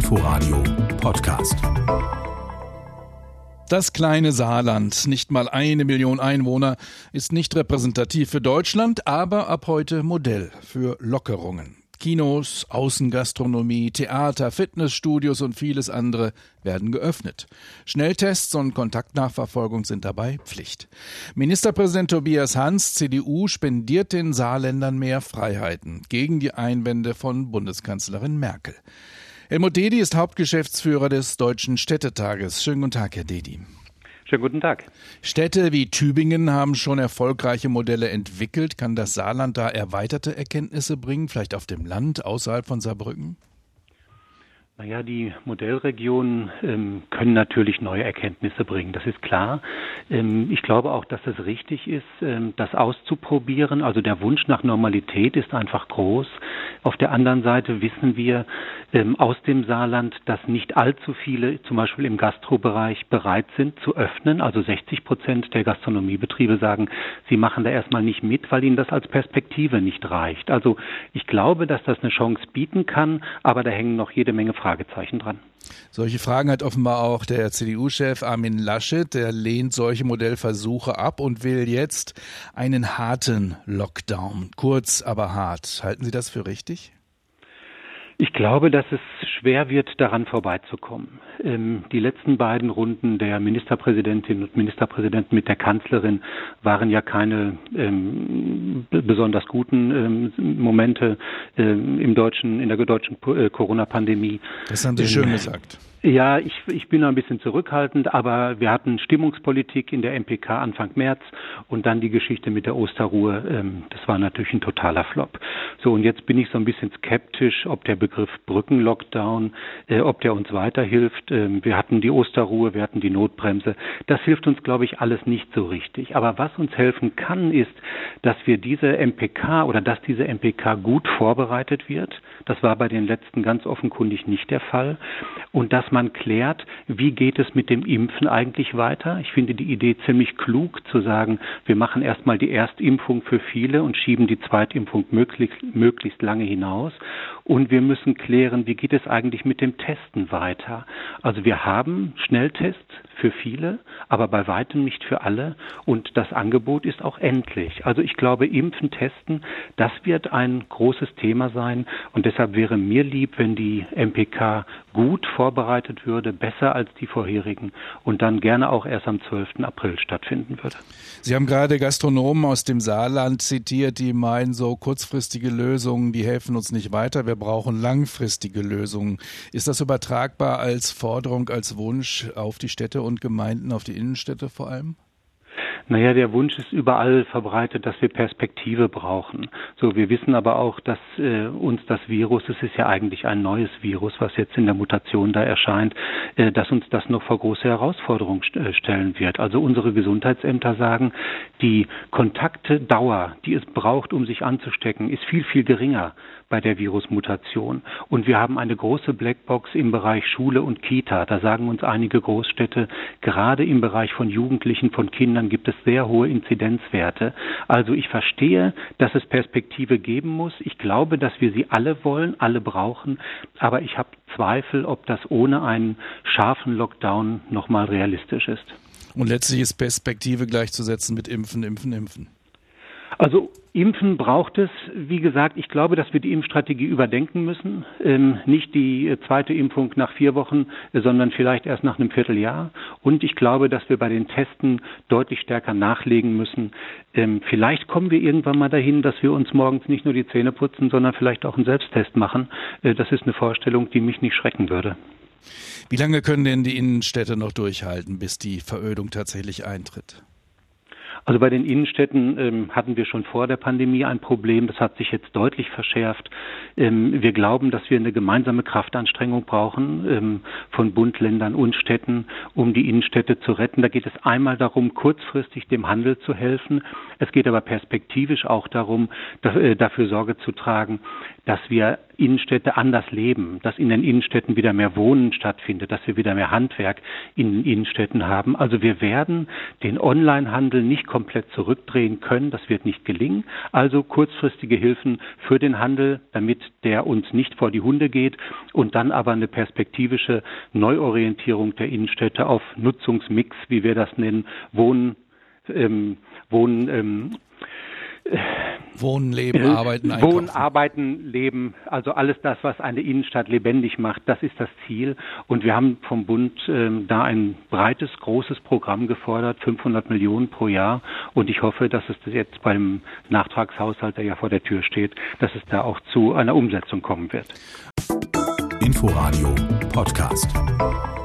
Inforadio Podcast. Das kleine Saarland, nicht mal 1 Million Einwohner, ist nicht repräsentativ für Deutschland, aber ab heute Modell für Lockerungen. Kinos, Außengastronomie, Theater, Fitnessstudios und vieles andere werden geöffnet. Schnelltests und Kontaktnachverfolgung sind dabei Pflicht. Ministerpräsident Tobias Hans, CDU, spendiert den Saarländern mehr Freiheiten gegen die Einwände von Bundeskanzlerin Merkel. Helmut Dedi ist Hauptgeschäftsführer des Deutschen Städtetages. Schönen guten Tag, Herr Dedi. Schönen guten Tag. Städte wie Tübingen haben schon erfolgreiche Modelle entwickelt. Kann das Saarland da erweiterte Erkenntnisse bringen, vielleicht auf dem Land außerhalb von Saarbrücken? Naja, die Modellregionen können natürlich neue Erkenntnisse bringen, das ist klar. Ich glaube auch, dass es richtig ist, das auszuprobieren. Also der Wunsch nach Normalität ist einfach groß. Auf der anderen Seite wissen wir aus dem Saarland, dass nicht allzu viele, zum Beispiel im Gastrobereich, bereit sind zu öffnen. Also 60% der Gastronomiebetriebe sagen, sie machen da erstmal nicht mit, weil ihnen das als Perspektive nicht reicht. Also ich glaube, dass das eine Chance bieten kann, aber da hängen noch jede Menge Fragezeichen dran. Solche Fragen hat offenbar auch der CDU-Chef Armin Laschet. Der lehnt solche Modellversuche ab und will jetzt einen harten Lockdown. Kurz, aber hart. Halten Sie das für richtig? Ich glaube, dass es schwer wird, daran vorbeizukommen. Die letzten beiden Runden der Ministerpräsidentinnen und Ministerpräsidenten mit der Kanzlerin waren ja keine besonders guten Momente in der deutschen Corona-Pandemie. Das haben Sie schön gesagt. Ja, ich bin noch ein bisschen zurückhaltend, aber wir hatten Stimmungspolitik in der MPK Anfang März und dann die Geschichte mit der Osterruhe. Das war natürlich ein totaler Flop. So, und jetzt bin ich so ein bisschen skeptisch, ob der Begriff Brückenlockdown, ob der uns weiterhilft. Wir hatten die Osterruhe, wir hatten die Notbremse. Das hilft uns, glaube ich, alles nicht so richtig. Aber was uns helfen kann, ist, dass wir diese MPK gut vorbereitet wird. Das war bei den letzten ganz offenkundig nicht der Fall. Und dass man klärt, wie geht es mit dem Impfen eigentlich weiter. Ich finde die Idee ziemlich klug, zu sagen, wir machen erstmal die Erstimpfung für viele und schieben die Zweitimpfung möglichst lange hinaus. Und wir müssen klären, wie geht es eigentlich mit dem Testen weiter. Also wir haben Schnelltests für viele, aber bei weitem nicht für alle. Und das Angebot ist auch endlich. Also ich glaube, Impfen, Testen, das wird ein großes Thema sein. Und deshalb wäre mir lieb, wenn die MPK gut vorbereitet würde, besser als die vorherigen und dann gerne auch erst am 12. April stattfinden würde. Sie haben gerade Gastronomen aus dem Saarland zitiert, die meinen, so kurzfristige Lösungen, die helfen uns nicht weiter. Wir brauchen langfristige Lösungen. Ist das übertragbar als Forderung, als Wunsch auf die Städte und Gemeinden, auf die Innenstädte vor allem? Naja, der Wunsch ist überall verbreitet, dass wir Perspektive brauchen. So, wir wissen aber auch, dass uns das Virus, es ist ja eigentlich ein neues Virus, was jetzt in der Mutation da erscheint, dass uns das noch vor große Herausforderungen stellen wird. Also unsere Gesundheitsämter sagen, die Kontaktedauer, die es braucht, um sich anzustecken, ist viel, viel geringer bei der Virusmutation. Und wir haben eine große Blackbox im Bereich Schule und Kita. Da sagen uns einige Großstädte, gerade im Bereich von Jugendlichen, von Kindern gibt es sehr hohe Inzidenzwerte. Also ich verstehe, dass es Perspektive geben muss. Ich glaube, dass wir sie alle wollen, alle brauchen. Aber ich habe Zweifel, ob das ohne einen scharfen Lockdown nochmal realistisch ist. Und letztlich ist Perspektive gleichzusetzen mit Impfen, Impfen, Impfen. Also Impfen braucht es. Wie gesagt, ich glaube, dass wir die Impfstrategie überdenken müssen. Nicht die zweite Impfung nach 4 Wochen, sondern vielleicht erst nach einem Vierteljahr. Und ich glaube, dass wir bei den Testen deutlich stärker nachlegen müssen. Vielleicht kommen wir irgendwann mal dahin, dass wir uns morgens nicht nur die Zähne putzen, sondern vielleicht auch einen Selbsttest machen. Das ist eine Vorstellung, die mich nicht schrecken würde. Wie lange können denn die Innenstädte noch durchhalten, bis die Verödung tatsächlich eintritt? Also bei den Innenstädten hatten wir schon vor der Pandemie ein Problem. Das hat sich jetzt deutlich verschärft. Wir glauben, dass wir eine gemeinsame Kraftanstrengung brauchen von Bund, Ländern und Städten, um die Innenstädte zu retten. Da geht es einmal darum, kurzfristig dem Handel zu helfen. Es geht aber perspektivisch auch darum, dafür Sorge zu tragen, dass wir Innenstädte anders leben, dass in den Innenstädten wieder mehr Wohnen stattfindet, dass wir wieder mehr Handwerk in Innenstädten haben. Also wir werden den Onlinehandel nicht komplett zurückdrehen können, das wird nicht gelingen. Also kurzfristige Hilfen für den Handel, damit der uns nicht vor die Hunde geht und dann aber eine perspektivische Neuorientierung der Innenstädte auf Nutzungsmix, wie wir das nennen, Wohnen, Leben, Arbeiten, Einkaufen. Wohnen, Arbeiten, Leben, also alles das, was eine Innenstadt lebendig macht, das ist das Ziel. Und wir haben vom Bund da ein breites, großes Programm gefordert, 500 Millionen pro Jahr. Und ich hoffe, dass es jetzt beim Nachtragshaushalt, der ja vor der Tür steht, dass es da auch zu einer Umsetzung kommen wird. Inforadio Podcast.